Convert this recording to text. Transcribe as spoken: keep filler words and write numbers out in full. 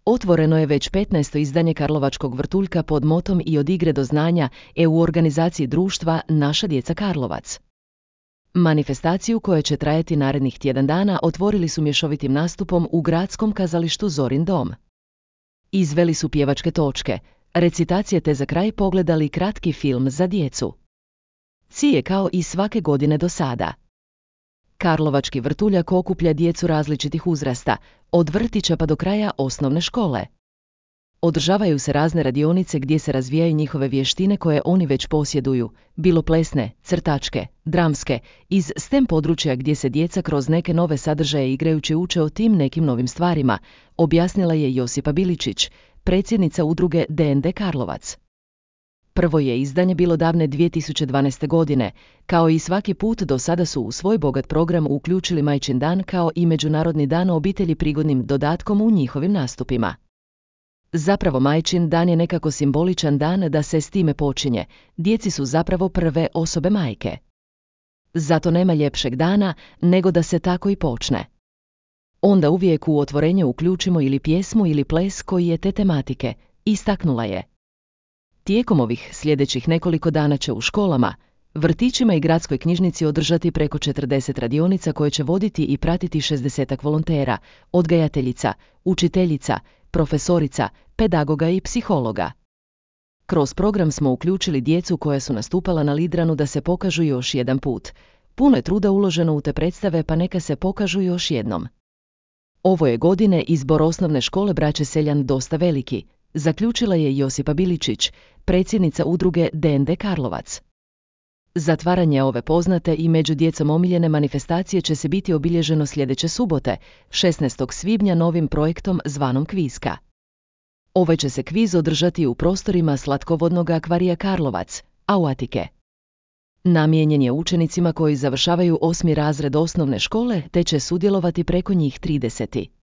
Otvoreno je već petnaesto izdanje Karlovačkog vrtuljka pod motom I od igre do znanja E U organizaciji društva Naša djeca Karlovac. Manifestaciju koja će trajati narednih tjedan dana otvorili su mješovitim nastupom u gradskom kazalištu Zorin dom. Izveli su pjevačke točke, recitacije te za kraj pogledali kratki film za djecu. Cilj je kao I svake godine do sada. Karlovački vrtuljak okuplja djecu različitih uzrasta, od vrtića pa do kraja osnovne škole. Održavaju se razne radionice gdje se razvijaju njihove vještine koje oni već posjeduju, bilo plesne, crtačke, dramske, iz STEM područja gdje se djeca kroz neke nove sadržaje igrajući uče o tim nekim novim stvarima, objasnila je Josipa Biličić, predsjednica udruge D N D Karlovac. Prvo je izdanje bilo davne dvije tisuće dvanaeste. godine, kao I svaki put do sada su u svoj bogat program uključili Majčin dan kao I Međunarodni dan obitelji prigodnim dodatkom u njihovim nastupima. Zapravo Majčin dan je nekako simboličan dan da se s time počinje, djeci su zapravo prve osobe majke. Zato nema ljepšeg dana nego da se tako I počne. Onda uvijek u otvorenje uključimo ili pjesmu ili ples koji je te tematike, istaknula je. Tijekom ovih sljedećih nekoliko dana će u školama, vrtićima I gradskoj knjižnici održati preko četrdeset radionica koje će voditi I pratiti šezdesetak volontera, odgajateljica, učiteljica, profesorica, pedagoga I psihologa. Kroz program smo uključili djecu koja su nastupala na Lidranu da se pokažu još jedan put. Puno je truda uloženo u te predstave pa neka se pokažu još jednom. Ovo je godine izbor osnovne škole Braće Seljan dosta veliki, zaključila je Josipa Biličić, predsjednica udruge D N D Karlovac. Zatvaranje ove poznate I među djecom omiljene manifestacije će se biti obilježeno sljedeće subote, šesnaestog svibnja novim projektom zvanom Kviska. Ovaj će se kviz održati u prostorima Slatkovodnog akvarija Karlovac, Auatike. Namijenjen je učenicima koji završavaju osmi razred osnovne škole te će sudjelovati preko njih trideset.